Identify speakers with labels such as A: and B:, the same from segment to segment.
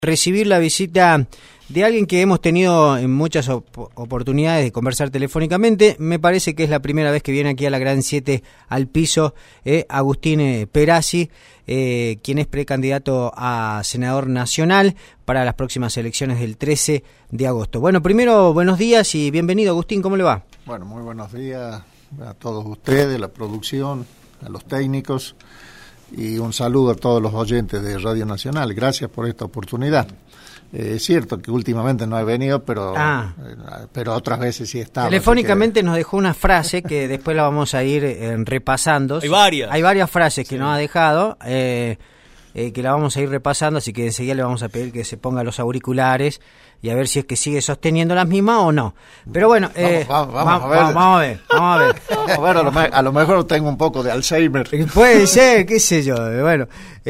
A: Recibir la visita de alguien que hemos tenido en muchas oportunidades de conversar telefónicamente. Me parece que es la primera vez que viene aquí a la Gran 7 al piso, Agustín Perazzi, quien es precandidato a senador nacional para las próximas elecciones del 13 de agosto. Bueno, primero, buenos días y bienvenido, Agustín, ¿cómo le va?
B: Bueno, muy buenos días a todos ustedes, la producción, a los técnicos. Y un saludo a todos los oyentes de Radio Nacional. Gracias por esta oportunidad. Es cierto que últimamente no he venido, pero otras veces sí estaba.
A: Telefónicamente nos dejó una frase que después la vamos a ir repasando. Hay varias frases que nos ha dejado, que la vamos a ir repasando, así que enseguida le vamos a pedir que se ponga los auriculares y a ver si es que sigue sosteniendo las mismas o no. Pero bueno, vamos a ver.
B: A lo mejor tengo un poco de Alzheimer.
A: Puede ser, qué sé yo. Bueno,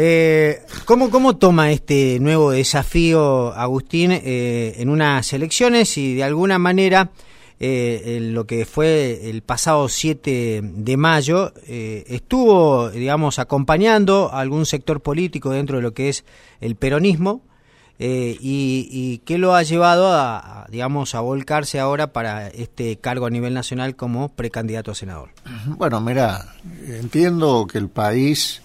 A: ¿cómo toma este nuevo desafío, Agustín, en unas elecciones y de alguna manera en lo que fue el pasado 7 de mayo estuvo, digamos, acompañando a algún sector político dentro de lo que es el peronismo? Y qué lo ha llevado a volcarse ahora para este cargo a nivel nacional como precandidato a senador?
B: Bueno, mira, entiendo que el país,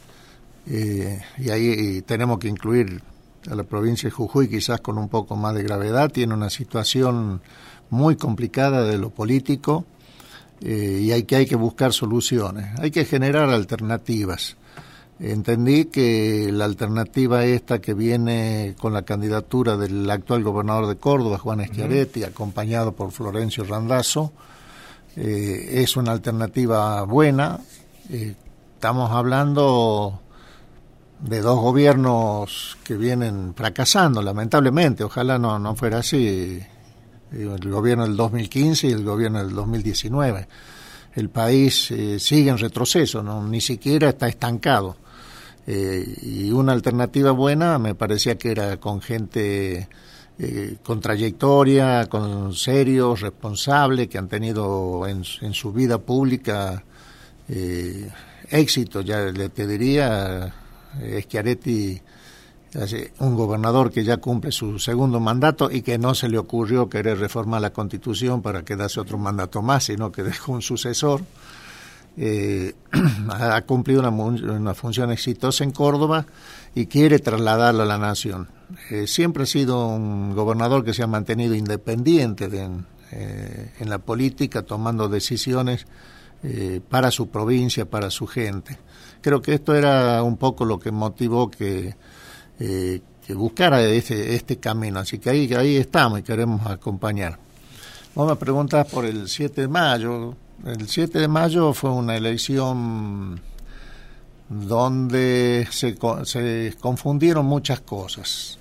B: y ahí tenemos que incluir a la provincia de Jujuy quizás con un poco más de gravedad, tiene una situación muy complicada de lo político, y hay que buscar soluciones, hay que generar alternativas. Entendí que la alternativa esta que viene con la candidatura del actual gobernador de Córdoba, Juan Schiaretti, acompañado por Florencio Randazzo, es una alternativa buena. Estamos hablando de dos gobiernos que vienen fracasando, lamentablemente, ojalá no fuera así, el gobierno del 2015 y el gobierno del 2019. El país sigue en retroceso, ni siquiera está estancado. Y una alternativa buena me parecía que era con gente con trayectoria, con serios, responsables, que han tenido en su vida pública éxito. Ya te diría, Schiaretti, un gobernador que ya cumple su segundo mandato y que no se le ocurrió querer reformar la Constitución para quedarse otro mandato más, sino que dejó un sucesor. Ha cumplido una función exitosa en Córdoba y quiere trasladarla a la nación. Siempre ha sido un gobernador que se ha mantenido independiente en la política, tomando decisiones para su provincia, para su gente. Creo que esto era un poco lo que motivó que buscara este camino, así que ahí estamos y queremos acompañar. Vos me preguntás por el 7 de mayo. El 7 de mayo fue una elección donde se confundieron muchas cosas.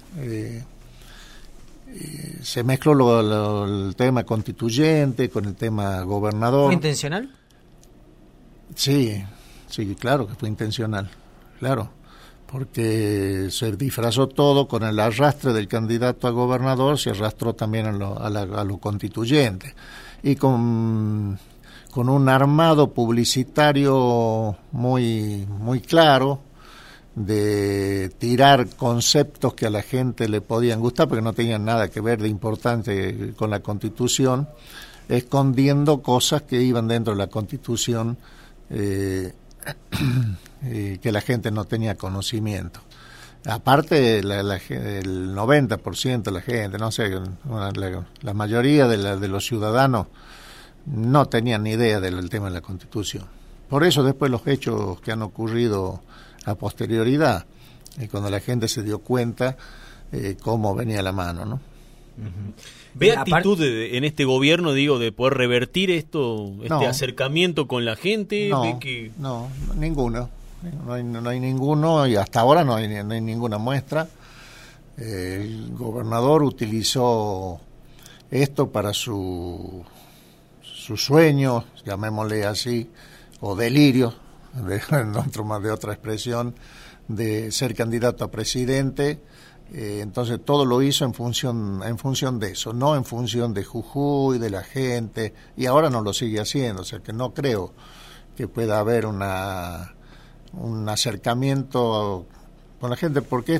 B: Se mezcló el tema constituyente con el tema gobernador.
A: ¿Fue intencional?
B: Sí, claro que fue intencional, claro, porque se disfrazó todo con el arrastre del candidato a gobernador, se arrastró también a lo constituyente, y con un armado publicitario muy claro de tirar conceptos que a la gente le podían gustar, porque no tenían nada que ver de importante con la Constitución, escondiendo cosas que iban dentro de la Constitución que la gente no tenía conocimiento. Aparte, el 90% de la gente, no sé, la mayoría de los ciudadanos no tenían ni idea del tema de la Constitución. Por eso después los hechos que han ocurrido a posterioridad, cuando la gente se dio cuenta cómo venía la mano, ¿no?
C: ¿Ve actitud en este gobierno, de poder revertir este acercamiento con la gente?
B: No, ninguno. No hay ninguno, y hasta ahora no hay ninguna muestra. El gobernador utilizó esto para sus sueños, llamémosle así, o delirios, de otra expresión, de ser candidato a presidente. Entonces todo lo hizo en función de eso, no en función de Jujuy, de la gente, y ahora no lo sigue haciendo. O sea que no creo que pueda haber un acercamiento con la gente, porque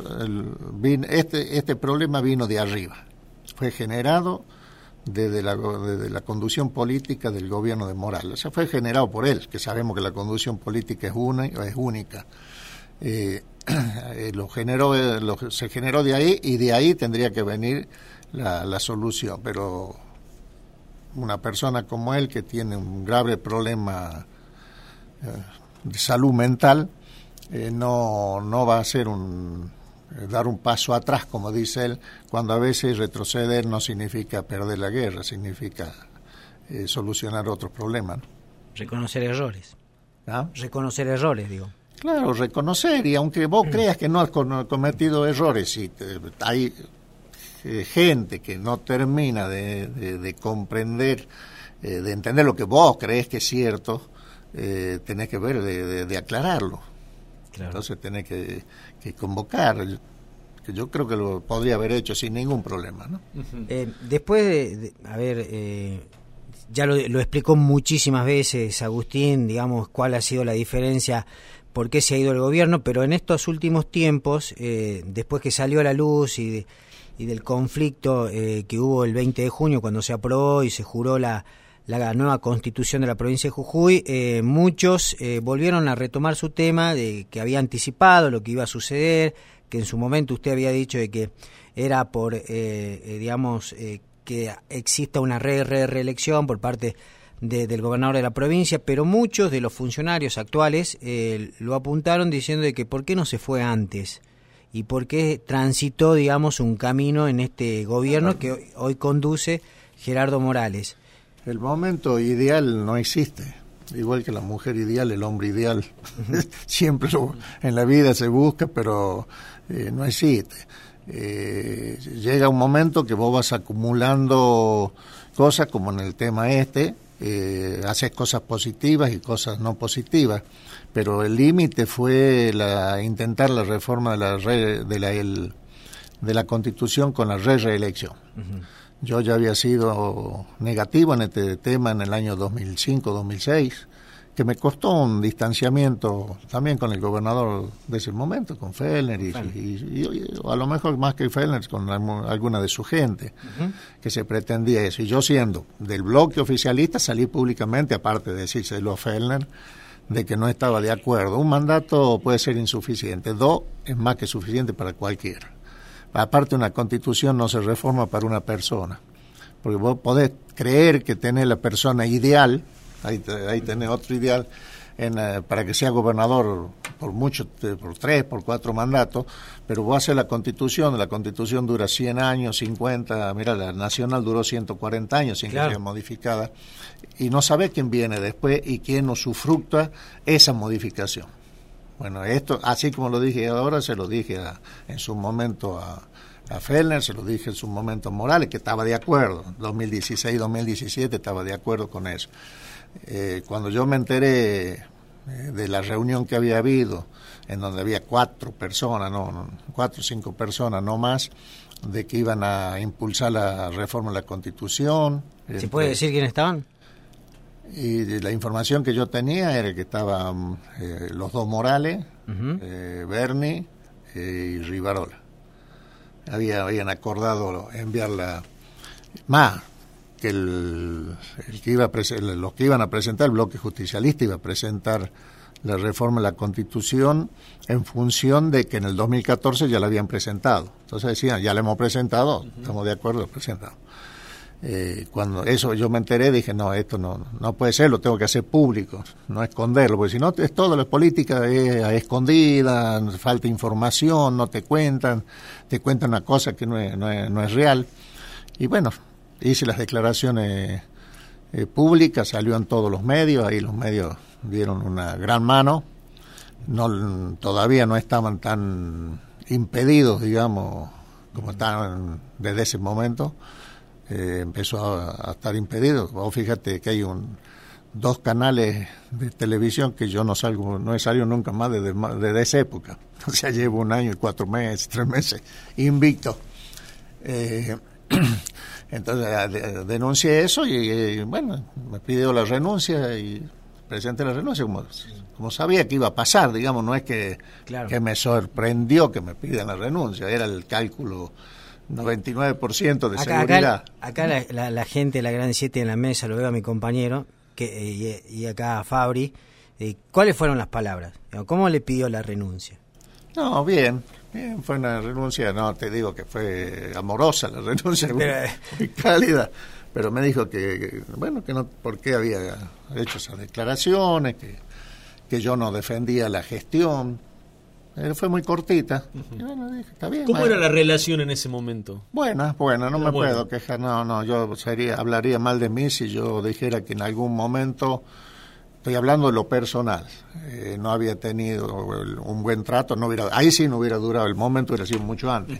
B: este problema vino de arriba, fue generado desde la conducción política del gobierno de Morales, o sea, fue generado por él, que sabemos que la conducción política es única. Se generó de ahí, y de ahí tendría que venir la solución, pero una persona como él, que tiene un grave problema de salud mental, no va a hacer dar un paso atrás, como dice él, cuando a veces retroceder no significa perder la guerra, significa solucionar otros problemas, ¿no?
A: Reconocer errores.
B: ¿Ah?
A: Reconocer errores, digo.
B: Claro, reconocer, y aunque vos creas que no has cometido errores, y hay gente que no termina de comprender, de entender lo que vos crees que es cierto, tenés que ver de aclararlo. Claro. Entonces tenés que convocar, que yo creo que lo podría haber hecho sin ningún problema, ¿no?
A: Después ya lo explicó muchísimas veces Agustín, digamos, cuál ha sido la diferencia, por qué se ha ido el gobierno, pero en estos últimos tiempos, después que salió a la luz y del conflicto que hubo el 20 de junio, cuando se aprobó y se juró la nueva constitución de la provincia de Jujuy, muchos volvieron a retomar su tema de que había anticipado lo que iba a suceder, que en su momento usted había dicho de que era por, que exista una reelección por parte del gobernador de la provincia, pero muchos de los funcionarios actuales lo apuntaron diciendo de que por qué no se fue antes y por qué transitó, digamos, un camino en este gobierno que hoy conduce Gerardo Morales.
B: El momento ideal no existe, igual que la mujer ideal, el hombre ideal. Siempre en la vida se busca, pero no existe. Llega un momento que vos vas acumulando cosas, como en el tema haces cosas positivas y cosas no positivas, pero el límite fue intentar la reforma de la Constitución con la reelección. Uh-huh. Yo ya había sido negativo en este tema en el año 2005-2006, que me costó un distanciamiento también con el gobernador de ese momento, con Fellner, y a lo mejor más que Fellner, con alguna de su gente, uh-huh, que se pretendía eso. Y yo, siendo del bloque oficialista, salí públicamente, aparte de decírselo a Fellner, de que no estaba de acuerdo. Un mandato puede ser insuficiente, 2 es más que suficiente para cualquiera. Aparte, una constitución no se reforma para una persona, porque vos podés creer que tenés la persona ideal, ahí tenés otro ideal, para que sea gobernador por 3, por 4 mandatos, pero vos haces la constitución dura 100 años, 50, mira, la nacional duró 140 años sin que sea modificada, y no sabés quién viene después y quién usufructa esa modificación. Bueno, esto, así como lo dije ahora, se lo dije en su momento a Fellner, se lo dije en su momento a Morales, que estaba de acuerdo, 2016, 2017 estaba de acuerdo con eso. Cuando yo me enteré de la reunión que había habido, en donde había 4 o 5 personas, no más, de que iban a impulsar la reforma de la Constitución.
A: ¿Se puede decir quiénes estaban?
B: Y la información que yo tenía era que estaban los 2 Morales, uh-huh, Berni y Rivarola. Habían acordado enviarla más que los que iban a presentar, el bloque justicialista iba a presentar la reforma de la Constitución en función de que en el 2014 ya la habían presentado. Entonces decían, ya la hemos presentado, uh-huh, estamos de acuerdo, presentado. Cuando eso yo me enteré, dije, no, esto no puede ser, lo tengo que hacer público, no esconderlo, porque si no, es todo, la política es escondida, falta información, no te cuentan una cosa que no es real. Y bueno, hice las declaraciones públicas, salió en todos los medios, ahí los medios dieron una gran mano, todavía no estaban tan impedidos, digamos, como estaban desde ese momento. Empezó a estar impedido. Vos fíjate que hay 2 canales de televisión que yo no he salido nunca más desde esa época. O sea, llevo 1 año y 4 meses, 3 meses invicto. Entonces denuncié eso y bueno, me pidió la renuncia y presenté la renuncia como sabía que iba a pasar, digamos, no es que me sorprendió que me pidan la renuncia, era el cálculo 99% de seguridad.
A: Acá la gente de la Gran 7 en la mesa, lo veo a mi compañero, y acá a Fabri, ¿cuáles fueron las palabras? ¿Cómo le pidió la renuncia?
B: No, bien, fue una renuncia, no te digo que fue amorosa la renuncia, muy cálida, pero me dijo que no, por qué había hecho esas declaraciones, que yo no defendía la gestión. Fue muy cortita. Y bueno, dije, está bien.
C: ¿Cómo era la relación en ese momento?
B: Buena, no me puedo quejar, yo hablaría mal de mí si yo dijera que en algún momento, estoy hablando de lo personal, no había tenido un buen trato, ahí sí no hubiera durado, el momento hubiera sido mucho antes.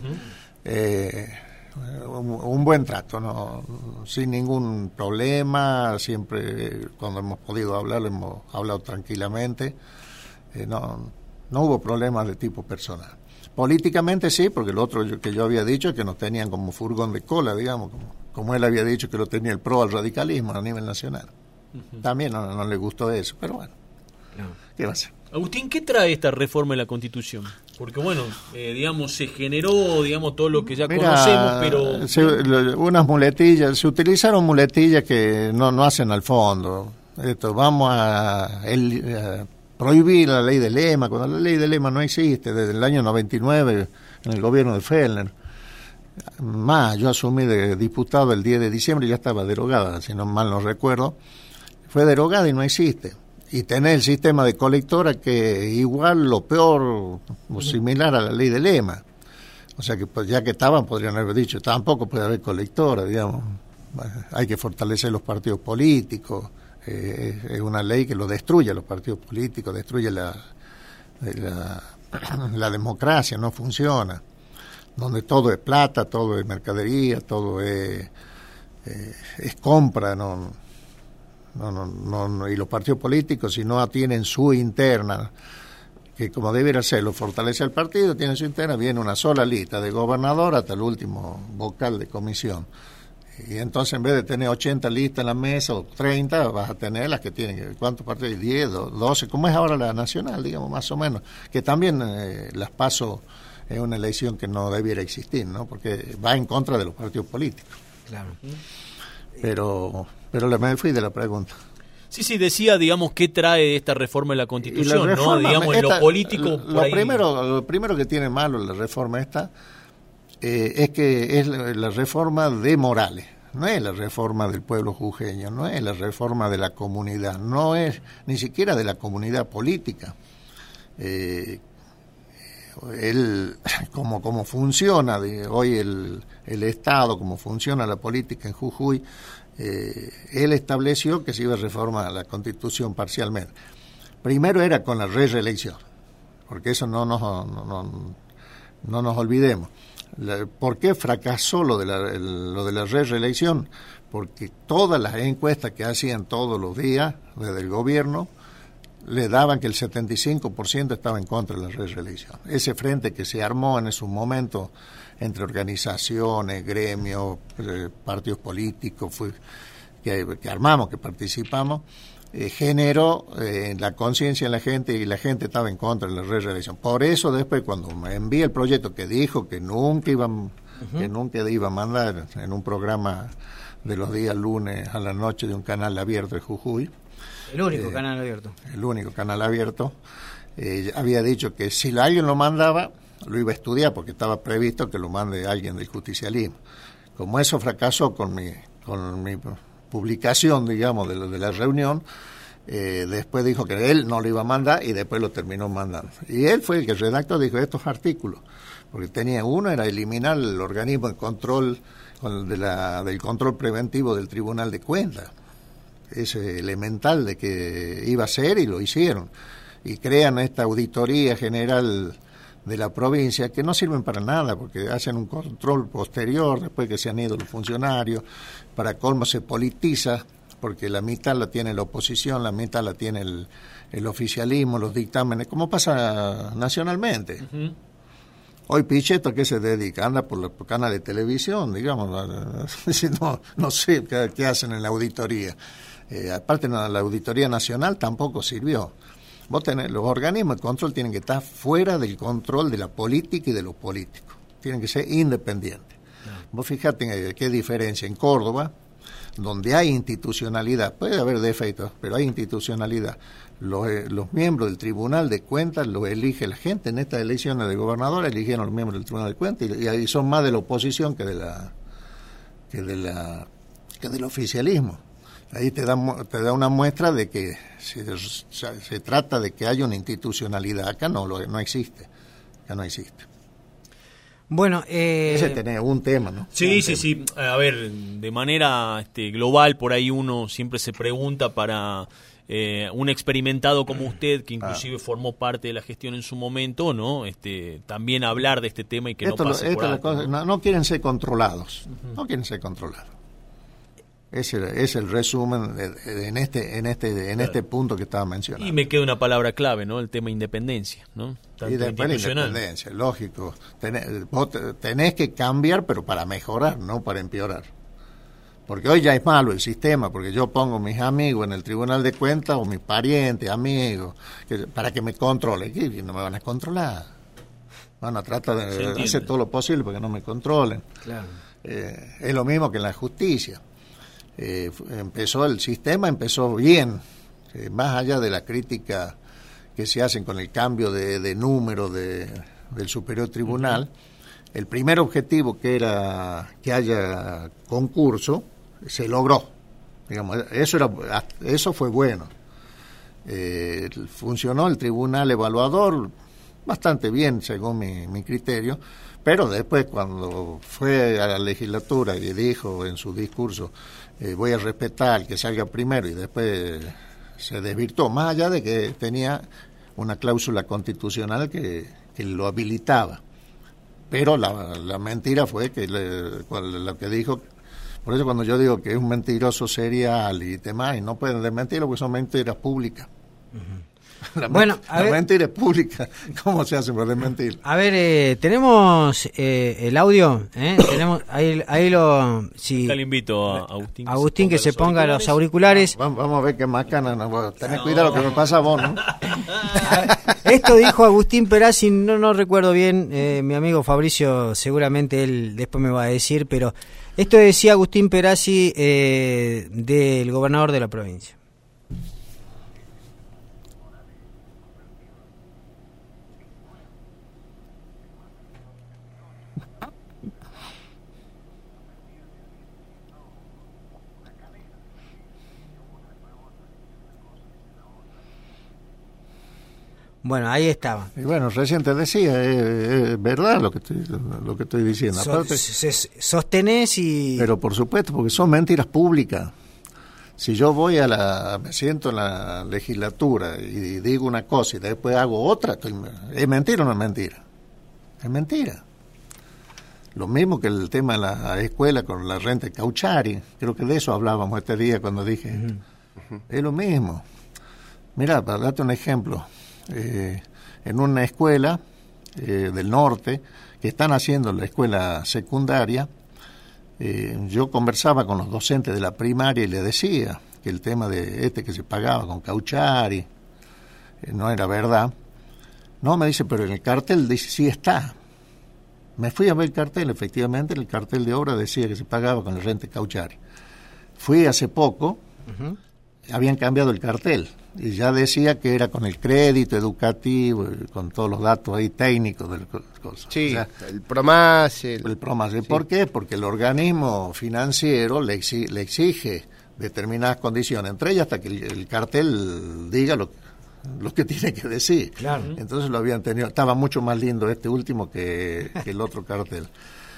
B: Un buen trato, no, sin ningún problema, siempre cuando hemos podido hablar, hemos hablado tranquilamente, no hubo problemas de tipo personal. Políticamente sí, porque lo otro que yo había dicho es que nos tenían como furgón de cola, digamos, como él había dicho que lo tenía el PRO al radicalismo a nivel nacional. También no le gustó eso, pero bueno, ¿qué va a ser?
C: Agustín, ¿qué trae esta reforma de la Constitución? Porque bueno, se generó, todo lo que ya conocemos, pero...
B: unas muletillas, se utilizaron muletillas que no hacen al fondo. Vamos a prohibir la ley de lema, cuando la ley de lema no existe, desde el año 99, en el gobierno de Fellner. Yo asumí de diputado el 10 de diciembre y ya estaba derogada, si no mal no recuerdo. Fue derogada y no existe. Y tener el sistema de colectora que igual lo peor o similar a la ley de lema. O sea que pues, ya que estaban, podrían haber dicho, tampoco puede haber colectora, digamos. Hay que fortalecer los partidos políticos. Es una ley que lo destruye a los partidos políticos, destruye la democracia, no funciona. Donde todo es plata, todo es mercadería, todo es compra, y los partidos políticos, si no tienen su interna, que como debiera serlo, fortalece al partido, tienen su interna, viene una sola lista, de gobernador hasta el último vocal de comisión. Y entonces en vez de tener 80 listas en la mesa o 30, vas a tener las que tienen, ¿cuántos partidos? 10, 12, como es ahora la nacional, digamos, más o menos, que también las PASO es una elección que no debiera existir, ¿no? Porque va en contra de los partidos políticos.
A: Claro.
B: Pero me fui de la pregunta.
C: Sí, decía, qué trae esta reforma de la Constitución, ¿no? En lo político.
B: Lo primero que tiene malo la reforma esta es que es la reforma de Morales, no es la reforma del pueblo jujeño, no es la reforma de la comunidad, no es ni siquiera de la comunidad política. Como funciona hoy el Estado, cómo funciona la política en Jujuy, él estableció que se iba a reformar la Constitución parcialmente. Primero era con la reelección, porque eso no nos olvidemos. ¿Por qué fracasó lo de la reelección? Porque todas las encuestas que hacían todos los días desde el gobierno le daban que el 75% estaba en contra de la reelección. Ese frente que se armó en ese momento entre organizaciones, gremios, partidos políticos, que armamos, que participamos, generó la conciencia en la gente y la gente estaba en contra de la reelección. Por eso después cuando me envié el proyecto que dijo que nunca iba a mandar en un programa de los días lunes a la noche de un canal abierto de Jujuy,
A: el único canal abierto, había dicho que si alguien lo mandaba lo iba a estudiar porque estaba previsto que lo mande alguien del justicialismo. Como eso fracasó con mi publicación, digamos, de la reunión, después dijo que él no lo iba a mandar y después lo terminó mandando. Y él fue el que redactó, dijo, estos artículos, porque uno era eliminar el organismo de control del control preventivo del Tribunal de Cuentas. Es elemental de que iba a ser y lo hicieron. Y crean esta auditoría general de la provincia que no sirven para nada porque hacen un control posterior después que se han ido los funcionarios. Para colmo se politiza porque la mitad la tiene la oposición, la mitad la tiene el oficialismo, los dictámenes, como pasa nacionalmente. Uh-huh. Hoy Pichetto, ¿a qué se dedica? Anda por los canales de televisión, digamos, no sé qué hacen en la auditoría.
B: Aparte, la Auditoría Nacional tampoco sirvió. Vos tenés, los organismos de control tienen que estar fuera del control de la política y de los políticos. Tienen que ser independientes. Vos fijate qué diferencia en Córdoba, donde hay institucionalidad, puede haber defectos, pero hay institucionalidad. Los miembros del Tribunal de Cuentas los elige la gente. En estas elecciones de gobernador eligieron a los miembros del Tribunal de Cuentas y son más de la oposición que del oficialismo. Ahí te da una muestra de que se trata de que haya una institucionalidad. Acá no existe. Acá no existe.
A: Bueno,
B: ese tenés un tema, ¿no?
C: Sí. A ver, de manera global, por ahí uno siempre se pregunta para un experimentado como usted, que inclusive formó parte de la gestión en su momento, ¿no? También hablar de este tema y que no pase por alto.
B: No quieren ser controlados. No quieren ser controlados. Es el resumen en este punto que estaba mencionando.
C: Y me queda una palabra clave, ¿no? El tema independencia, ¿no?
B: Tanto y después la independencia, lógico. Vos tenés que cambiar, pero para mejorar, no para empeorar. Porque hoy ya es malo el sistema, porque yo pongo mis amigos en el Tribunal de Cuentas, o mis parientes, amigos, para que me controlen. Y no me van a controlar. Van a tratar de hacer todo lo posible para que no me controlen.
A: Claro.
B: Es lo mismo que en la justicia. El sistema empezó bien, más allá de la crítica que se hacen con el cambio de número del Superior Tribunal. El primer objetivo, que era que haya concurso, se logró. Digamos, eso fue bueno. Funcionó el Tribunal Evaluador bastante bien, según mi criterio, pero después, cuando fue a la legislatura y dijo en su discurso, voy a respetar al que salga primero, y después se desvirtuó, más allá de que tenía una cláusula constitucional que lo habilitaba. Pero la mentira fue que lo que dijo. Por eso, cuando yo digo que es un mentiroso serial y demás, y no pueden desmentirlo porque son mentiras públicas. La mentira es pública. ¿Cómo se hace para desmentir?
A: A ver, tenemos el audio. Tenemos ahí lo. Si,
C: le invito a
A: Agustín que se ponga los auriculares.
B: Vamos a ver qué macana. Tenés cuidado que me pasa a vos, ¿no?
A: Esto dijo Agustín Perazzi, no recuerdo bien. Mi amigo Fabricio, seguramente él después me va a decir, pero esto decía Agustín Perazzi del gobernador de la provincia. Bueno, ahí estaba.
B: Y bueno, recién te decía, es verdad lo que estoy diciendo. Aparte,
A: sostenés y...
B: Pero por supuesto, porque son mentiras públicas. Si yo me siento en la legislatura y digo una cosa y después hago otra, ¿es mentira o no es mentira? Es mentira. Lo mismo que el tema de la escuela con la renta de Cauchari, creo que de eso hablábamos este día cuando dije esto. Es lo mismo. Mira, para darte un ejemplo, en una escuela del norte que están haciendo la escuela secundaria, yo conversaba con los docentes de la primaria y le decía que el tema de que se pagaba con Cauchari no era verdad. No, me dice, pero en el cartel dice sí está. Me fui a ver el cartel, efectivamente, el cartel de obra decía que se pagaba con la renta de Cauchari. Fui hace poco, habían cambiado el cartel y ya decía que era con el crédito educativo, con todos los datos ahí técnicos de las cosas.
D: Sí, o sea, el PROMASE.
B: El PROMASE. Sí. ¿Por qué? Porque el organismo financiero le exige determinadas condiciones, entre ellas hasta que el cartel diga lo que tiene que decir.
A: Claro.
B: Entonces lo habían tenido, estaba mucho más lindo este último que el otro cartel.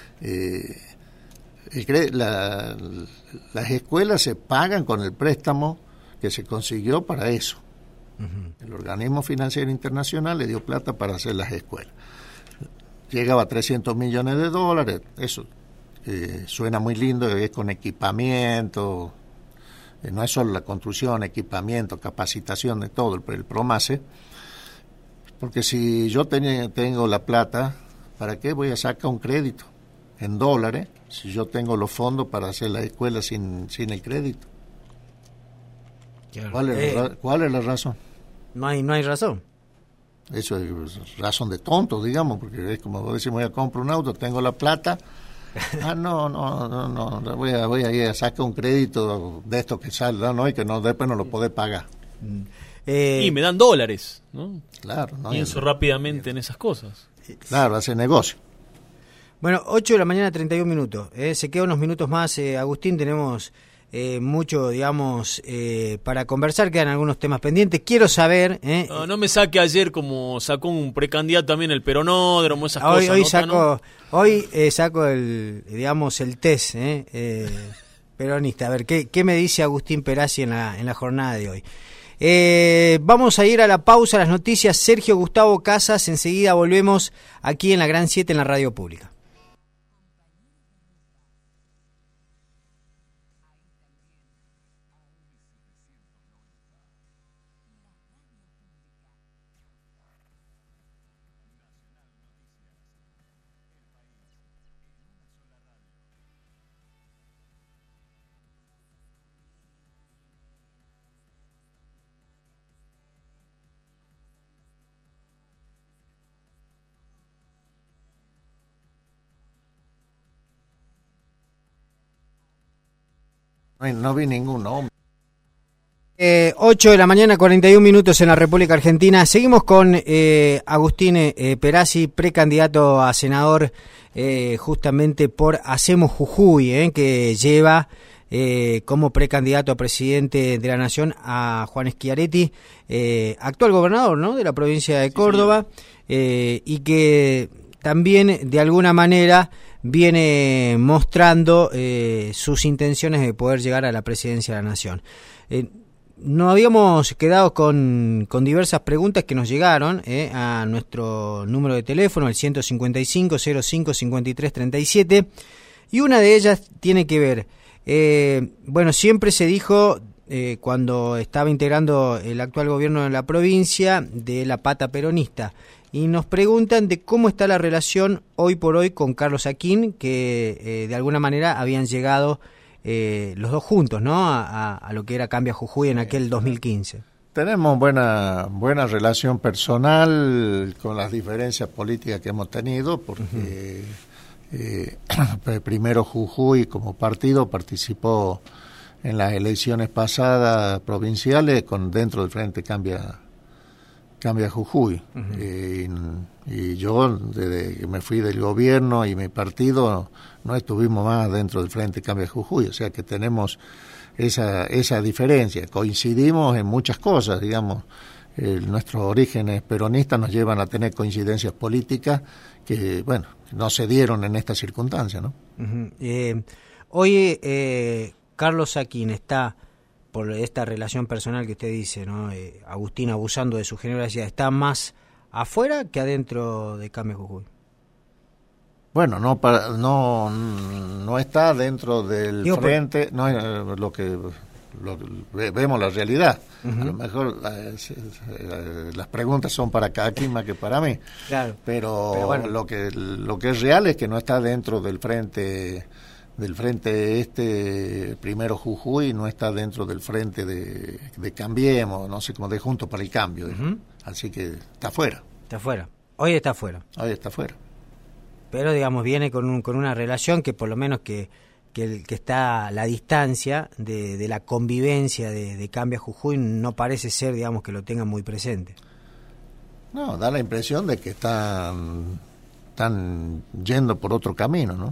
B: Las escuelas se pagan con el préstamo que se consiguió para eso. El organismo financiero internacional le dio plata para hacer las escuelas. Llegaba a $300 millones, eso suena muy lindo, es con equipamiento, no es solo la construcción, equipamiento, capacitación de todo, el PROMASE, porque si yo tengo la plata, ¿para qué voy a sacar un crédito en dólares si yo tengo los fondos para hacer la escuela sin el crédito?
A: Claro.
B: ¿Cuál es la razón?
A: No hay razón.
B: Eso es razón de tonto, digamos, porque es como decir, voy a comprar un auto, tengo la plata, no, voy a ir a sacar un crédito de esto que sale, ¿no? Y que no, después no lo podés pagar.
C: Y me dan dólares, ¿no?
B: Claro. ¿no?
C: Pienso rápidamente en esas cosas.
B: Claro, hace negocio.
A: Bueno, 8 de la mañana, 31 minutos. Se quedan unos minutos más, Agustín, tenemos mucho, digamos, para conversar, quedan algunos temas pendientes. Quiero saber...
C: No me saque ayer como sacó un precandidato también el peronódromo, esas cosas.
A: Hoy saco el, digamos, el test peronista. A ver, ¿qué me dice Agustín Perazzi en la jornada de hoy? Vamos a ir a la pausa, las noticias. Sergio Gustavo Casas, enseguida volvemos aquí en la Gran 7 en la radio pública.
B: No vi ningún nombre.
A: 8 de la mañana, 41 minutos en la República Argentina. Seguimos con Agustín Perazzi, precandidato a senador justamente por Hacemos Jujuy, que lleva como precandidato a presidente de la Nación a Juan Schiaretti, actual gobernador, ¿no?, de la provincia de Córdoba, y que también de alguna manera viene mostrando sus intenciones de poder llegar a la presidencia de la Nación. Nos habíamos quedado con diversas preguntas que nos llegaron a nuestro número de teléfono, el 155-05-5337, y una de ellas tiene que ver, bueno, siempre se dijo, cuando estaba integrando el actual gobierno de la provincia, de la pata peronista, y nos preguntan de cómo está la relación hoy por hoy con Carlos Aquín, que de alguna manera habían llegado los dos juntos, ¿no?, a lo que era Cambia Jujuy en aquel 2015.
B: Tenemos buena relación personal con las diferencias políticas que hemos tenido, porque primero Jujuy como partido participó en las elecciones pasadas provinciales dentro del Frente Cambia Jujuy. Y yo, desde que me fui del gobierno y mi partido, no estuvimos más dentro del Frente Cambia Jujuy, o sea que tenemos esa diferencia. Coincidimos en muchas cosas, digamos. Nuestros orígenes peronistas nos llevan a tener coincidencias políticas que, bueno, no se dieron en esta circunstancia, ¿no?
A: Hoy Carlos Aquín está, por esta relación personal que usted dice, ¿no?, Agustín abusando de su generosidad, ¿está más afuera que adentro de Cambia Jujuy?
B: Bueno, no está dentro del frente, no es lo que vemos la realidad. A lo mejor las preguntas son para cada quien más que para mí.
A: Claro.
B: Pero
A: bueno,
B: lo que es real es que no está dentro del frente primero Jujuy, no está dentro del frente de Cambiemos, no sé cómo, de Juntos para el Cambio. Así que está fuera.
A: Está fuera. Hoy está fuera. Pero, digamos, viene con una relación que por lo menos que está a la distancia de la convivencia de Cambia Jujuy, no parece ser, digamos, que lo tengan muy presente.
B: No, da la impresión de que están yendo por otro camino, ¿no?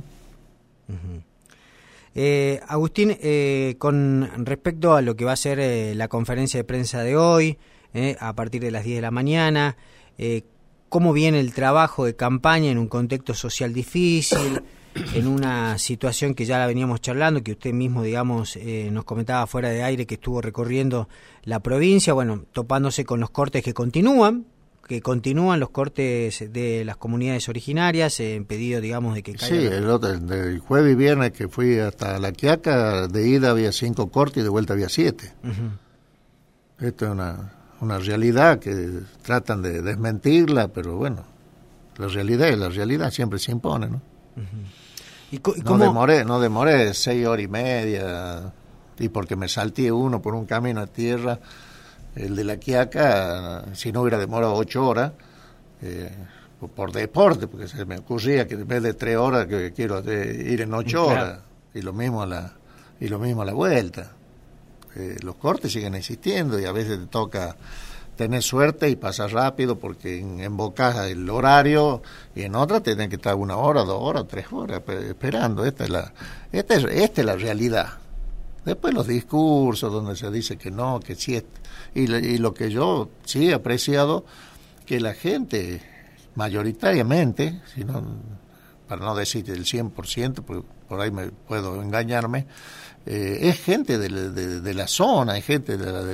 A: Agustín, con respecto a lo que va a ser la conferencia de prensa de hoy, a partir de las 10 de la mañana, ¿cómo viene el trabajo de campaña en un contexto social difícil, en una situación que ya la veníamos charlando, que usted mismo, digamos, nos comentaba fuera de aire, que estuvo recorriendo la provincia, bueno, topándose con los cortes que continúan los cortes de las comunidades originarias, en pedido, digamos, de que caiga?
B: Sí, el jueves y viernes que fui hasta La Quiaca, de ida había 5 cortes y de vuelta había 7. Esto es una realidad que tratan de desmentirla, pero bueno, la realidad siempre se impone, ¿no?
A: ¿Y cómo?
B: No demoré 6 horas y media, y porque me salté uno por un camino a tierra, el de La Quiaca, si no hubiera demorado 8 horas, por deporte, porque se me ocurría que en vez de 3 horas que quiero ir en 8 horas, y lo mismo a la vuelta. Los cortes siguen existiendo y a veces te toca tener suerte y pasar rápido porque embocas el horario, y en otra tenés que estar 1 hora, 2 horas, 3 horas esperando. Esta es la realidad. Después los discursos donde se dice que no, que sí, y lo que yo sí he apreciado, que la gente mayoritariamente, para no decir el 100%, porque por ahí me puedo engañarme, es gente de la zona, es gente de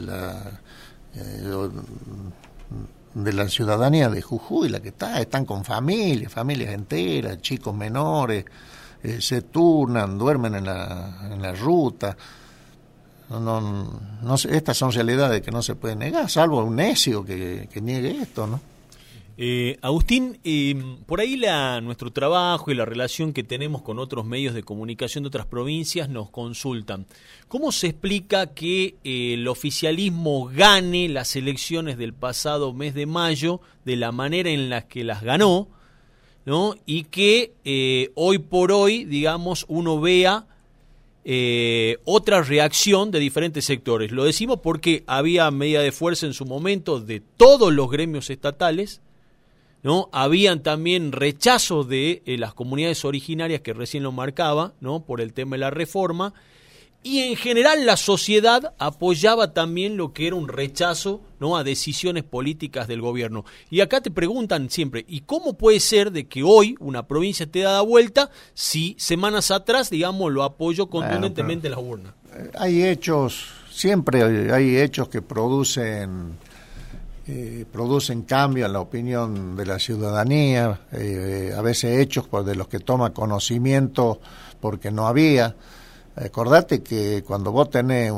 B: la ciudadanía de Jujuy, la que están con familias enteras, chicos menores, se turnan, duermen en la ruta. No, estas son realidades que no se pueden negar, salvo un necio que niegue esto, ¿no?
C: Agustín, por ahí nuestro trabajo y la relación que tenemos con otros medios de comunicación de otras provincias nos consultan. ¿Cómo se explica que el oficialismo gane las elecciones del pasado mes de mayo de la manera en la que las ganó, ¿no? Y que hoy por hoy, digamos, uno vea otra reacción de diferentes sectores? Lo decimos porque había medida de fuerza en su momento de todos los gremios estatales, ¿no? Habían también rechazo de las comunidades originarias, que recién lo marcaba, ¿no? Por el tema de la reforma, y en general la sociedad apoyaba también lo que era un rechazo, ¿no? A decisiones políticas del gobierno. Y acá te preguntan siempre, ¿y cómo puede ser de que hoy una provincia te da vuelta si semanas atrás, digamos, lo apoyó contundentemente la urna?
B: Siempre hay hechos que producen cambio en la opinión de la ciudadanía, a veces hechos de los que toma conocimiento porque no había. Acordate que cuando vos tenés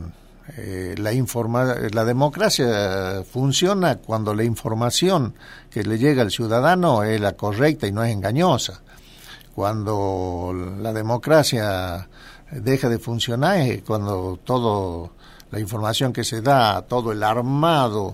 B: la democracia funciona cuando la información que le llega al ciudadano es la correcta y no es engañosa. Cuando la democracia deja de funcionar es cuando toda la información que se da, todo el armado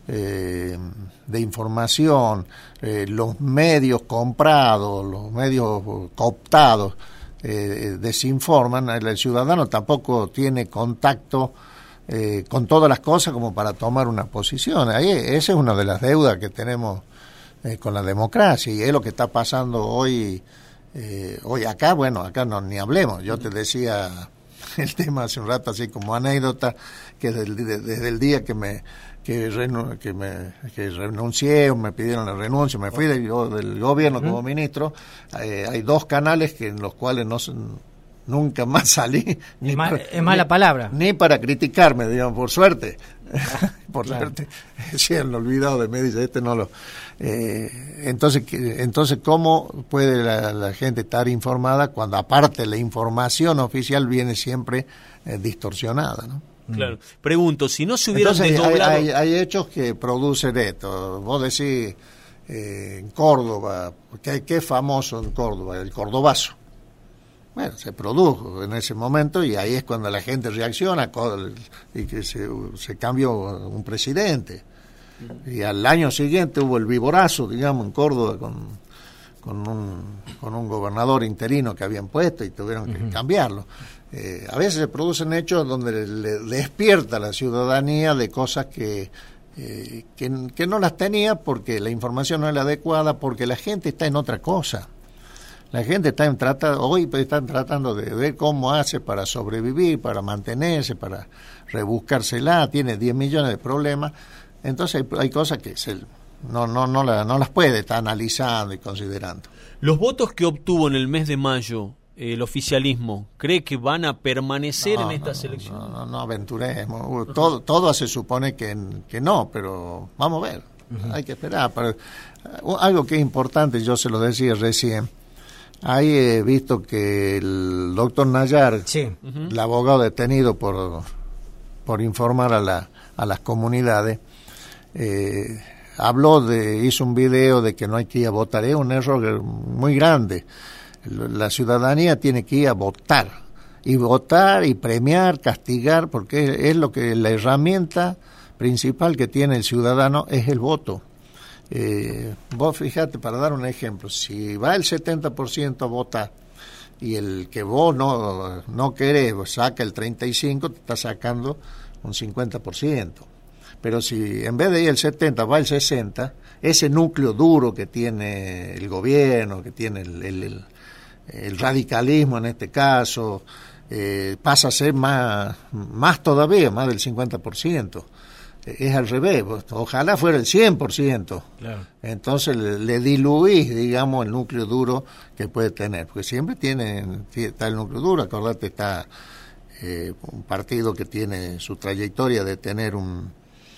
B: de información, los medios comprados, los medios cooptados, desinforman. El ciudadano tampoco tiene contacto con todas las cosas como para tomar una posición. Esa es una de las deudas que tenemos con la democracia, y es lo que está pasando hoy acá. Bueno, acá ni hablemos. Yo te decía el tema hace un rato así como anécdota, que desde el día que renuncié o me pidieron la renuncia, me fui del gobierno como ministro, hay 2 canales en los cuales nunca más salí.
A: Es mala palabra.
B: Ni para criticarme, digamos, por suerte. Suerte. Sí, han olvidado de mí, dice, no lo... Entonces, ¿cómo puede la gente estar informada cuando aparte la información oficial viene siempre distorsionada, ¿no?
C: Claro. Pregunto, si no se hubieran
B: desdoblado... Hay hechos que producen esto. Vos decís, en Córdoba, ¿qué es famoso en Córdoba? El cordobazo. Bueno, se produjo en ese momento y ahí es cuando la gente reacciona y que se cambió un presidente. Y al año siguiente hubo el viborazo, digamos, en Córdoba con un gobernador interino que habían puesto y tuvieron que cambiarlo. A veces se producen hechos donde le despierta a la ciudadanía de cosas que no las tenía porque la información no es la adecuada, porque la gente está en otra cosa. La gente hoy están tratando de ver cómo hace para sobrevivir, para mantenerse, para rebuscársela, tiene 10 millones de problemas. Entonces hay cosas que no las puede estar analizando y considerando.
C: Los votos que obtuvo en el mes de mayo el oficialismo, ¿cree que van a permanecer en estas elecciones?
B: No aventuremos. Todo se supone que no, pero vamos a ver. Hay que esperar. Algo que es importante, yo se lo decía recién, ahí he visto que el doctor Nayar, sí, el abogado detenido por informar a las comunidades, hizo un video de que no hay que ir a votar. Es un error muy grande. La ciudadanía tiene que ir a votar. y votar y premiar, castigar, porque es lo que la herramienta principal que tiene el ciudadano es el voto. Vos fíjate, para dar un ejemplo, si va el 70% a votar y el que vos no querés saca el 35%, te está sacando un 50%. Pero si en vez de ir el 70 va el 60, ese núcleo duro que tiene el gobierno, que tiene el radicalismo en este caso, pasa a ser más todavía, más del 50%. Es al revés, ojalá fuera el 100%. Claro. Entonces le diluís, digamos, el núcleo duro que puede tener, porque siempre está el núcleo duro. Acordate, está un partido que tiene su trayectoria de tener un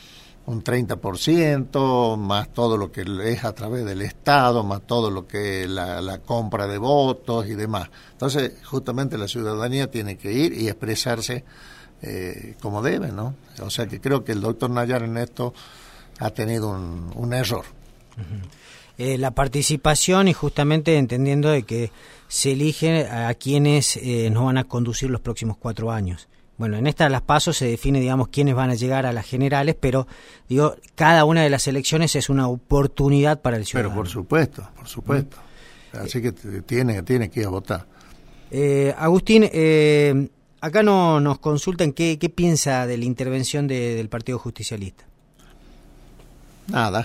B: 30%, más todo lo que es a través del Estado, más todo lo que es la compra de votos y demás. Entonces, justamente la ciudadanía tiene que ir y expresarse como debe, ¿no? O sea que creo que el doctor Nayar en esto ha tenido un error.
A: Uh-huh. La participación y justamente entendiendo de que se elige a quienes nos van a conducir los próximos 4 años. Bueno, en esta de las PASO se define, digamos, quiénes van a llegar a las generales, pero, digo, cada una de las elecciones es una oportunidad para el ciudadano.
B: Pero por supuesto. Así que tiene que ir a votar.
A: Agustín, acá nos consultan qué piensa de la intervención del Partido Justicialista.
B: Nada.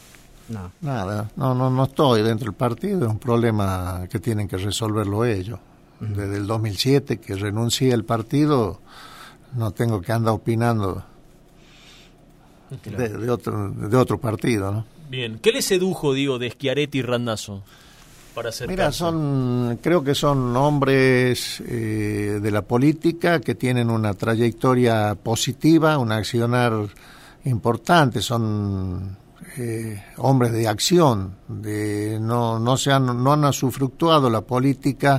B: No estoy dentro del partido, es un problema que tienen que resolverlo ellos. Desde el 2007 que renuncié al partido, no tengo que andar opinando de otro partido, ¿no?
C: Bien, ¿qué le sedujo, de Schiaretti y Randazzo para hacer
B: Mira,
C: caso?
B: creo que son hombres de la política que tienen una trayectoria positiva, un accionar importante, son hombres de acción, no han usufructuado la política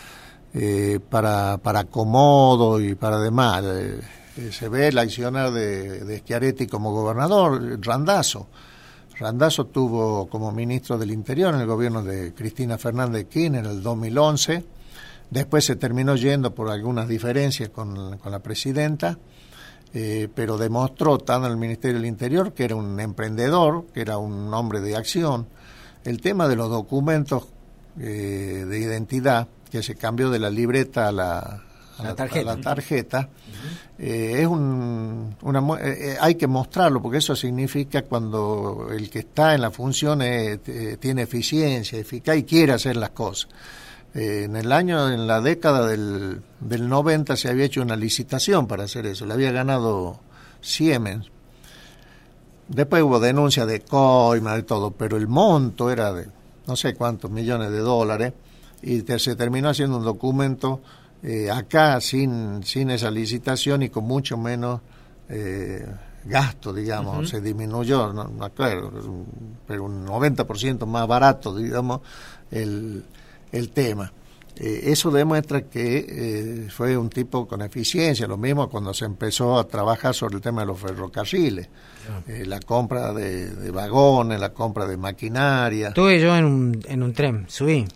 B: para acomodo y para demás. Se ve el accionar de Schiaretti como gobernador. Randazzo tuvo como ministro del Interior en el gobierno de Cristina Fernández de Kirchner en el 2011. Después se terminó yendo por algunas diferencias con la presidenta, pero demostró, estando en el Ministerio del Interior, que era un emprendedor, que era un hombre de acción. El tema de los documentos de identidad, que se cambió de la libreta a la tarjeta, es hay que mostrarlo, porque eso significa cuando el que está en la función tiene eficiencia, eficaz y quiere hacer las cosas. En la década del 90 se había hecho una licitación para hacer eso, le había ganado Siemens. Después hubo denuncia de coima, de todo, pero el monto era de no sé cuántos millones de dólares, y se terminó haciendo un documento acá sin esa licitación y con mucho menos gasto, digamos. Uh-huh. Se disminuyó, no me acuerdo, pero un 90% más barato, digamos, el tema. Eso demuestra que fue un tipo con eficiencia. Lo mismo cuando se empezó a trabajar sobre el tema de los ferrocarriles, la compra de vagones, la compra de maquinaria.
A: Estuve yo en un tren, subí.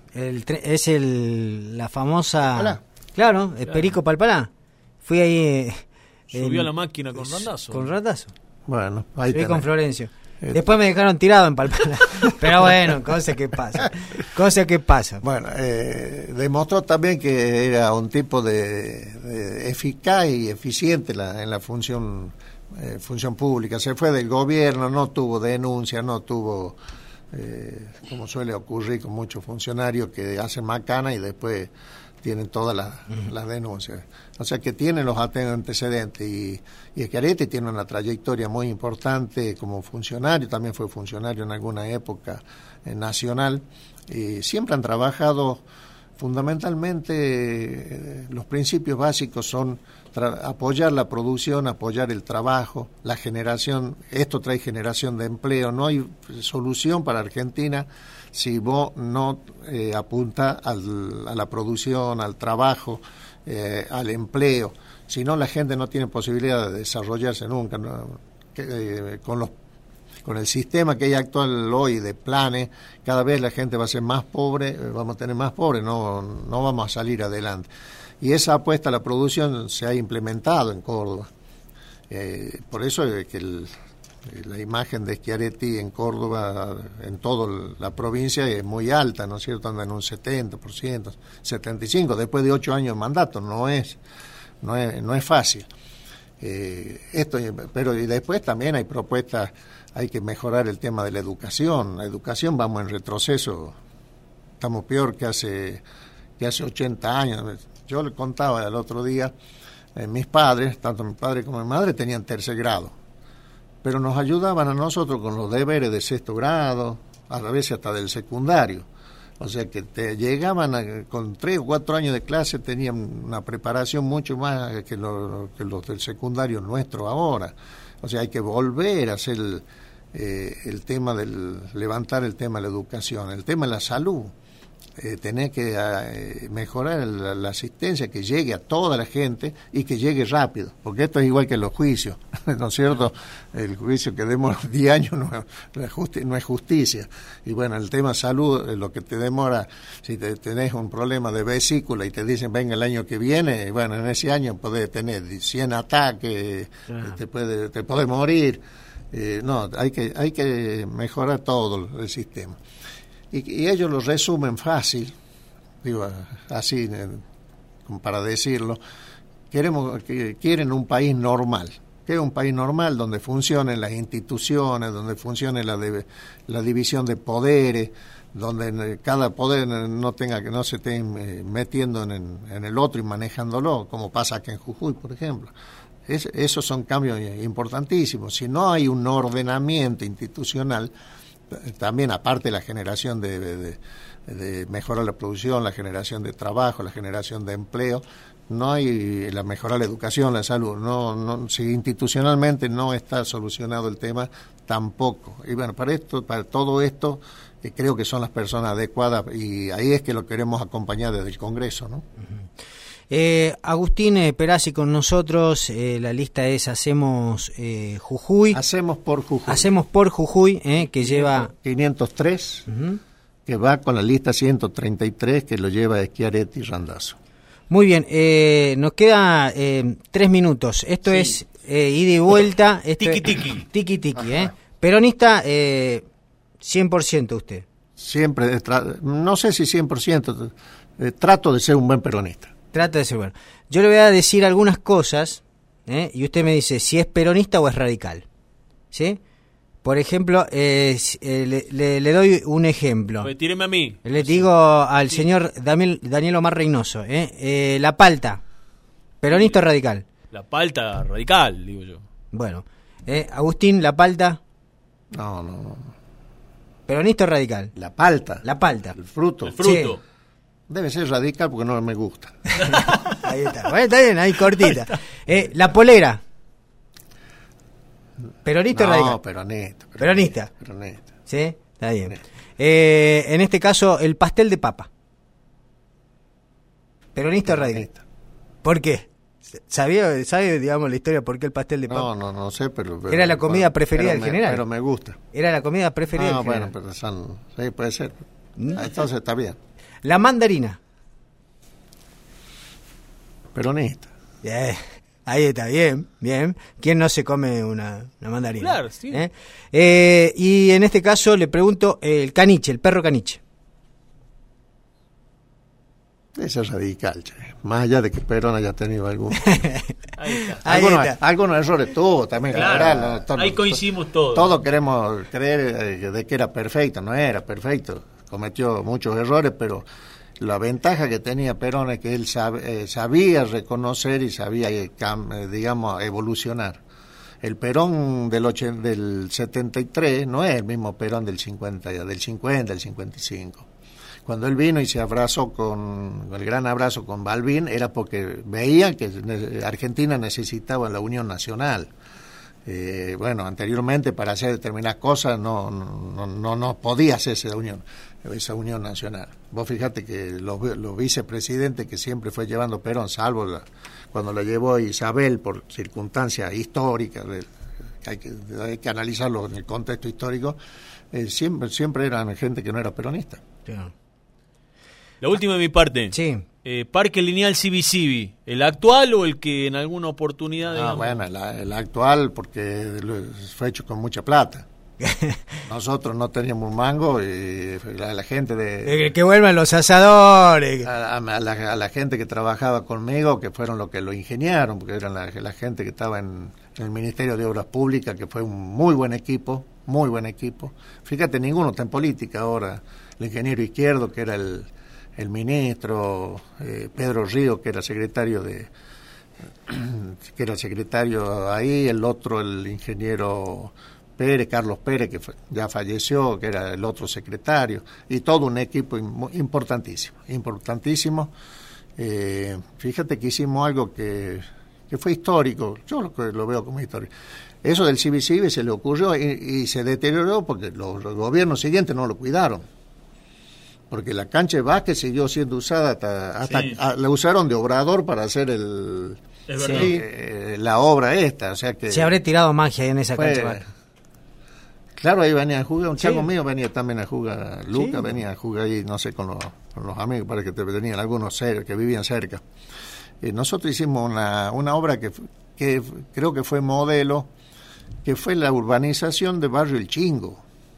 A: La famosa...
C: Hola.
A: Claro, Perico Palpalá. Fui ahí...
C: Subió a la máquina con Randazzo.
A: Con Randazzo.
B: Bueno, ahí
A: subí con Florencio. Después me dejaron tirado en Palpalá. Pero bueno, cosas que pasan.
B: Bueno, demostró también que era un tipo de eficaz y eficiente en la función pública. Se fue del gobierno, no tuvo denuncia, no tuvo, como suele ocurrir con muchos funcionarios que hacen macana y después tienen todas las denuncias. O sea que tienen los antecedentes y Schiaretti tiene una trayectoria muy importante como funcionario, también fue funcionario en alguna época nacional. Siempre han trabajado fundamentalmente, los principios básicos son apoyar la producción, apoyar el trabajo, la generación. Esto trae generación de empleo. No hay solución para Argentina si vos no apunta a la producción, al trabajo, al empleo. Si no, la gente no tiene posibilidad de desarrollarse nunca, ¿no? Con los con el sistema que hay actual hoy de planes, cada vez la gente va a ser más pobre, vamos a tener más pobres, no vamos a salir adelante. Y esa apuesta a la producción se ha implementado en Córdoba. Por eso es que la imagen de Schiaretti en Córdoba, en toda la provincia, es muy alta, ¿no es cierto? Anda en un 70%, 75%, después de 8 años de mandato, no es fácil. Pero y después también hay propuestas, hay que mejorar el tema de la educación. La educación vamos en retroceso, estamos peor que hace 80 años. Yo le contaba el otro día, mis padres, tanto mi padre como mi madre, tenían 3er grado, pero nos ayudaban a nosotros con los deberes de 6º grado, a veces hasta del secundario. O sea que llegaban con 3 o 4 años de clase, tenían una preparación mucho más que los del secundario nuestro ahora. O sea, hay que volver a hacer el tema levantar el tema de la educación, el tema de la salud. Tener que mejorar la asistencia, que llegue a toda la gente y que llegue rápido, porque esto es igual que los juicios, ¿no es cierto? El juicio que demora 10 años no es justicia. Y bueno, el tema salud, lo que te demora, si tenés un problema de vesícula y te dicen venga el año que viene, bueno, en ese año podés tener 100 ataques, te podés morir. No, hay que mejorar todo el sistema. Y ellos lo resumen fácil, digo así para decirlo, quieren un país normal, que es un país normal donde funcionen las instituciones, donde funcione la división de poderes, donde cada poder no se esté metiendo en el otro y manejándolo, como pasa aquí en Jujuy, por ejemplo. Esos son cambios importantísimos. Si no hay un ordenamiento institucional, también aparte de la generación de mejorar la producción, la generación de trabajo, la generación de empleo, no hay la mejorar la educación, la salud, si institucionalmente no está solucionado el tema, tampoco. Y bueno, para todo esto creo que son las personas adecuadas y ahí es que lo queremos acompañar desde el Congreso, ¿no?
A: Agustín Perazzi con nosotros, la lista es Hacemos Jujuy.
B: Hacemos por
A: Jujuy, que lleva
B: 503, que va con la lista 133 que lo lleva Schiaretti y Randazzo.
A: Muy bien, nos queda 3 minutos. Esto es ida y vuelta. Tiki. Peronista, 100% usted.
B: Siempre, no sé si 100%, trato de ser un buen peronista.
A: Trata de ser bueno. Yo le voy a decir algunas cosas, y usted me dice si es peronista o es radical, ¿sí? Por ejemplo, le doy un ejemplo.
C: Tíreme a mí.
A: Le digo al señor Daniel Omar Reynoso, la palta, ¿peronista o radical?
C: La palta radical, digo yo.
A: Bueno, Agustín, la palta.
B: No.
A: ¿Peronista o radical?
B: La palta.
A: El
B: fruto.
A: Sí.
B: Debe ser radical porque no me gusta.
A: Ahí está. Bueno, está bien, ahí cortita. La polera. ¿Peronista o radical?
B: No, peronista.
A: Sí, está bien. En este caso, el pastel de papa. ¿Peronista o radical? ¿Por qué? ¿Sabe, digamos, la historia por qué el pastel de papa?
B: No sé, pero
A: era la comida preferida del general.
B: Pero me gusta.
A: Era la comida preferida del general.
B: Bueno, pero sí, puede ser. Entonces está bien.
A: La mandarina.
B: Peronista.
A: Ahí está, bien. ¿Quién no se come una mandarina?
C: Claro, sí.
A: Y en este caso le pregunto, el caniche, el perro caniche.
B: Ese es radical, che. Más allá de que Perón haya tenido algunos errores tuvo también.
C: Claro, ahí coincidimos todos.
B: Todos queremos creer de que era perfecto, no era perfecto. Cometió muchos errores, pero la ventaja que tenía Perón es que él sabía reconocer y sabía, digamos, evolucionar. El Perón del 73 no es el mismo Perón del 50, del 55. Cuando él vino y se abrazó con el gran abrazo con Balbín, era porque veía que Argentina necesitaba la unión nacional. Bueno, anteriormente para hacer determinadas cosas no podía hacerse esa unión nacional. Vos fijate que los vicepresidentes que siempre fue llevando Perón, salvo cuando la llevó Isabel por circunstancias históricas, hay que analizarlo en el contexto histórico, siempre eran gente que no era peronista.
A: Claro.
C: La última de mi parte.
A: Sí.
C: Parque Lineal Civi, ¿el actual o el que en alguna oportunidad...
B: Bueno, el actual, porque fue hecho con mucha plata. Nosotros no teníamos un mango y la gente de...
A: Que vuelvan los asadores.
B: A la gente que trabajaba conmigo, que fueron los que lo ingeniaron, porque eran la gente que estaba en el Ministerio de Obras Públicas, que fue un muy buen equipo. Fíjate, ninguno está en política ahora. El ingeniero Izquierdo, que era el ministro, Pedro Río, que era secretario ahí, el otro, el ingeniero Pérez, Carlos Pérez, que ya falleció, que era el otro secretario, y todo un equipo importantísimo. Fíjate que hicimos algo que fue histórico, yo lo veo como histórico. Eso del Civi se le ocurrió y se deterioró porque los gobiernos siguientes no lo cuidaron. Porque la cancha de básquet siguió siendo usada hasta sí. La usaron de obrador para hacer la obra esta, o sea que
A: se habrá tirado magia en esa cancha de básquet.
B: Claro, ahí venía a jugar, un chavo mío venía también a jugar, Luca venía a jugar ahí, no sé, con los amigos, para que tenían algunos que vivían cerca. Nosotros hicimos una obra que creo que fue modelo, que fue la urbanización de Barrio El Chingo.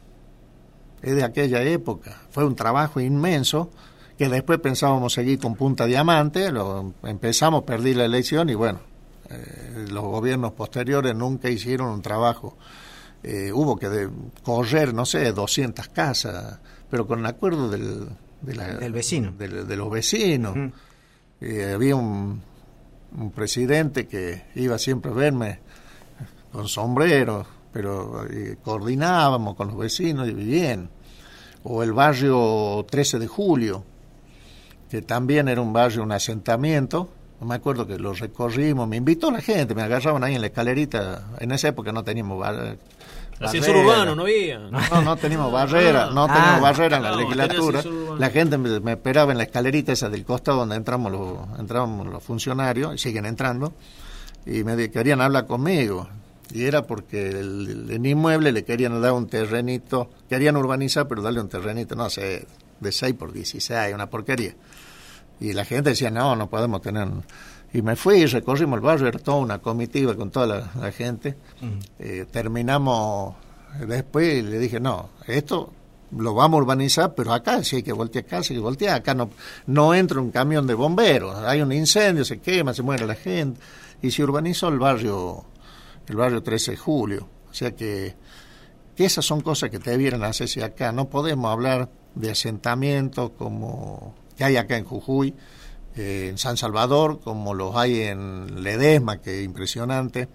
B: Es de aquella época. Fue un trabajo inmenso que después pensábamos seguir con Punta Diamante, empezamos, perdí la elección y bueno, los gobiernos posteriores nunca hicieron un trabajo. Hubo que correr, no sé, 200 casas, pero con el acuerdo del
A: vecino.
B: De los vecinos. Había un presidente que iba siempre a verme con sombrero, pero coordinábamos con los vecinos y bien. O el barrio 13 de Julio, que también era un barrio, un asentamiento. No me acuerdo que lo recorrimos, me invitó la gente, me agarraban ahí en la escalerita. En esa época no teníamos
C: ascensor urbano, no había.
B: No teníamos barrera, teníamos barrera en la legislatura. La gente me esperaba en la escalerita esa del costado donde entramos los funcionarios, y siguen entrando, y me querían hablar conmigo. Y era porque el inmueble le querían dar un terrenito, querían urbanizar, pero darle un terrenito, no sé, de 6 por 16, una porquería. Y la gente decía, no podemos tener... Y me fui y recorrimos el barrio, era toda una comitiva con toda la gente. Terminamos después y le dije, no, esto lo vamos a urbanizar, pero acá sí hay que voltear, acá no entra un camión de bomberos, hay un incendio, se quema, se muere la gente. Y se urbanizó el barrio 13 de Julio. O sea que esas son cosas que debieran hacerse acá. No podemos hablar de asentamientos como que hay acá en Jujuy, en San Salvador, como los hay en Ledesma, que es impresionante,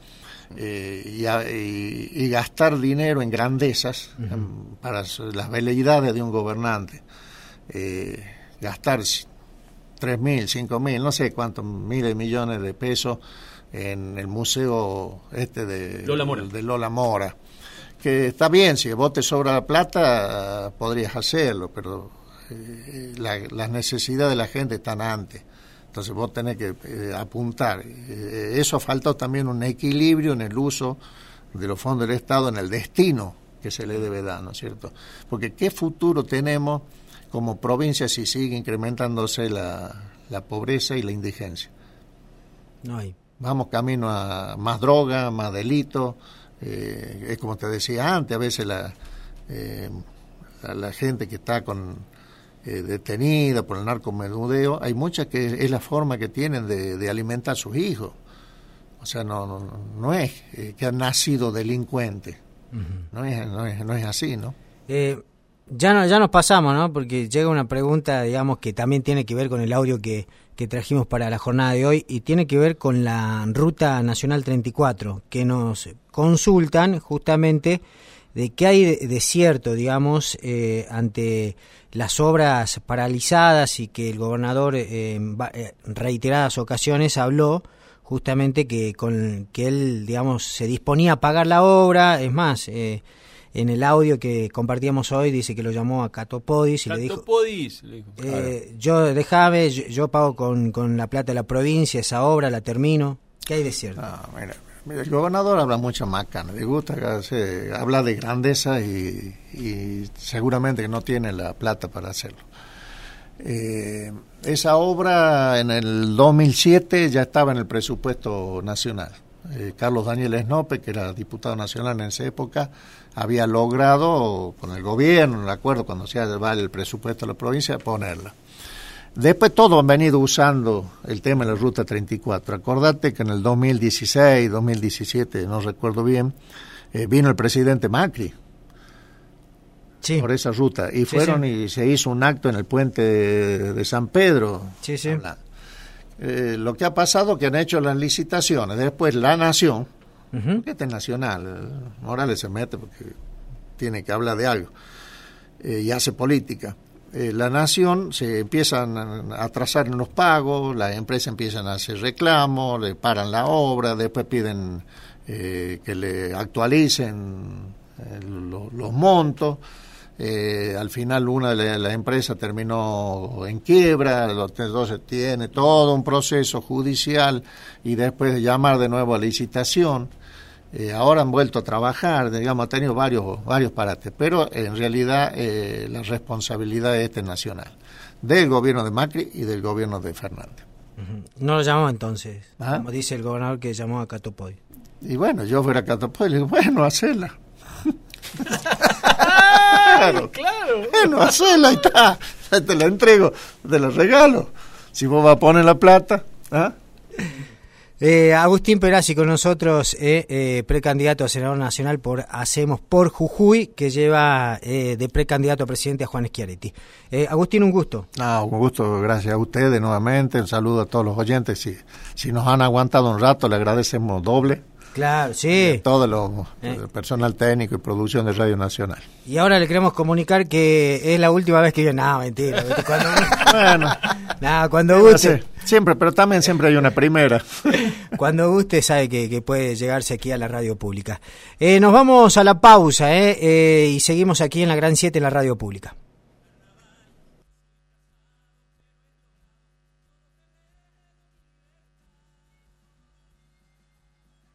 B: y gastar dinero en grandezas para las veleidades de un gobernante. Gastar 3.000, 5.000, no sé cuántos miles de millones de pesos en el museo de Lola Mora, que está bien, si vos te sobra la plata podrías hacerlo, pero las necesidades de la gente están antes, entonces vos tenés que apuntar. Eso faltó también un equilibrio en el uso de los fondos del Estado, en el destino que se le debe dar, ¿no es cierto? Porque ¿qué futuro tenemos como provincia si sigue incrementándose la pobreza y la indigencia?
A: No hay. Vamos
B: camino a más droga, más delito. Es como te decía antes, a veces la gente que está detenida por el narcomenudeo, hay muchas que es la forma que tienen de alimentar a sus hijos. O sea, no es que han nacido delincuentes. No es así, ¿no?
A: Ya nos pasamos, ¿no? Porque llega una pregunta, digamos, que también tiene que ver con el audio que trajimos para la jornada de hoy, y tiene que ver con la Ruta Nacional 34, que nos consultan justamente de qué hay de cierto, digamos, ante las obras paralizadas, y que el gobernador en reiteradas ocasiones habló justamente que él, digamos, se disponía a pagar la obra. Es más, en el audio que compartíamos hoy dice que lo llamó a Catopodis y le dijo, yo pago con la plata de la provincia esa obra, la termino. ¿Qué hay de cierto?
B: Mira, El gobernador habla mucho macana, le gusta, habla de grandeza y seguramente que no tiene la plata para hacerlo. Esa obra en el 2007 ya estaba en el presupuesto nacional. Carlos Daniel Esnope, que era diputado nacional en esa época, había logrado con el gobierno, el acuerdo cuando se va el presupuesto de la provincia, ponerla. Después todos han venido usando el tema de la Ruta 34. Acordate que en el 2016, 2017, no recuerdo bien, vino el presidente Macri por esa ruta. Y fueron y se hizo un acto en el puente de San Pedro. Lo que ha pasado es que han hecho las licitaciones. Después la Nación, que este es nacional, Morales se mete porque tiene que hablar de algo, y hace política. La Nación se empiezan a atrasar en los pagos, las empresas empiezan a hacer reclamos, le paran la obra, después piden que le actualicen los montos. Al final una de las empresas terminó en quiebra, entonces tiene todo un proceso judicial y después de llamar de nuevo a licitación. Ahora han vuelto a trabajar, digamos, ha tenido varios parates, pero en realidad la responsabilidad es nacional, del gobierno de Macri y del gobierno de Fernández.
A: No lo llamó entonces, como dice el gobernador que llamó a Catopoy.
B: Y bueno, yo fuera a Catopoy, le digo, bueno, hacela. Claro. Bueno, hacela y está, te la entrego, te la regalo. Si vos vas a poner la plata,
A: Agustín Perazzi con nosotros, precandidato a senador nacional por Hacemos por Jujuy, que lleva de precandidato a presidente a Juan Schiaretti. Agustín, un gusto.
B: Un gusto, gracias a ustedes nuevamente, un saludo a todos los oyentes. Si nos han aguantado un rato, le agradecemos doble.
A: Claro, sí.
B: Todo el personal técnico y producción de Radio Nacional.
A: Y ahora le queremos comunicar que es la última vez que viene. No, mentira. Cuando guste.
B: Siempre, pero también siempre hay una primera.
A: Cuando guste sabe que puede llegarse aquí a la radio pública. Nos vamos a la pausa y seguimos aquí en la Gran 7 en la radio pública.